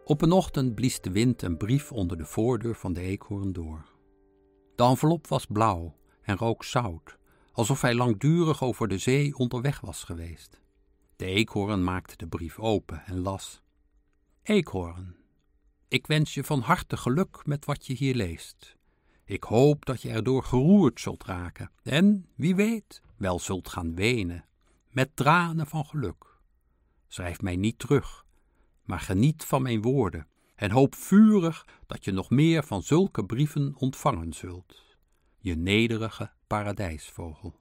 Op een ochtend blies de wind een brief onder de voordeur van de eekhoorn door. De envelop was blauw en rook zout, alsof hij langdurig over de zee onderweg was geweest. De eekhoorn maakte de brief open en las: Eekhoorn, ik wens je van harte geluk met wat je hier leest. Ik hoop dat je erdoor geroerd zult raken en, wie weet, wel zult gaan wenen, met tranen van geluk. Schrijf mij niet terug, maar geniet van mijn woorden en hoop vurig dat je nog meer van zulke brieven ontvangen zult. Je nederige paradijsvogel.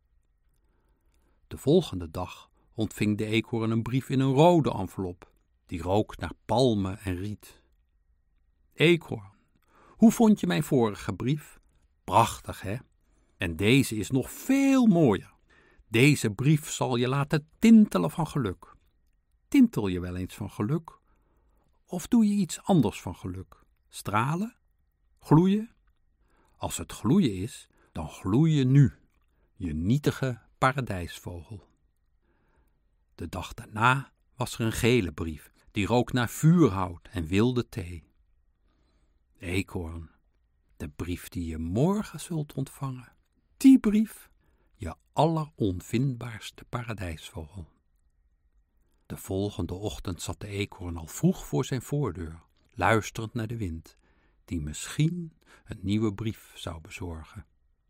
De volgende dag ontving de eekhoorn een brief in een rode envelop, die rook naar palmen en riet. Eekhoorn, hoe vond je mijn vorige brief? Prachtig, hè? En deze is nog veel mooier. Deze brief zal je laten tintelen van geluk. Tintel je wel eens van geluk? Of doe je iets anders van geluk? Stralen? Gloeien? Als het gloeien is, dan gloei je nu, je nietige paradijsvogel. De dag daarna was er een gele brief, die rook naar vuurhout en wilde thee. Eekhoorn, de brief die je morgen zult ontvangen, die brief, je alleronvindbaarste paradijsvogel. De volgende ochtend zat de eekhoorn al vroeg voor zijn voordeur, luisterend naar de wind, die misschien een nieuwe brief zou bezorgen.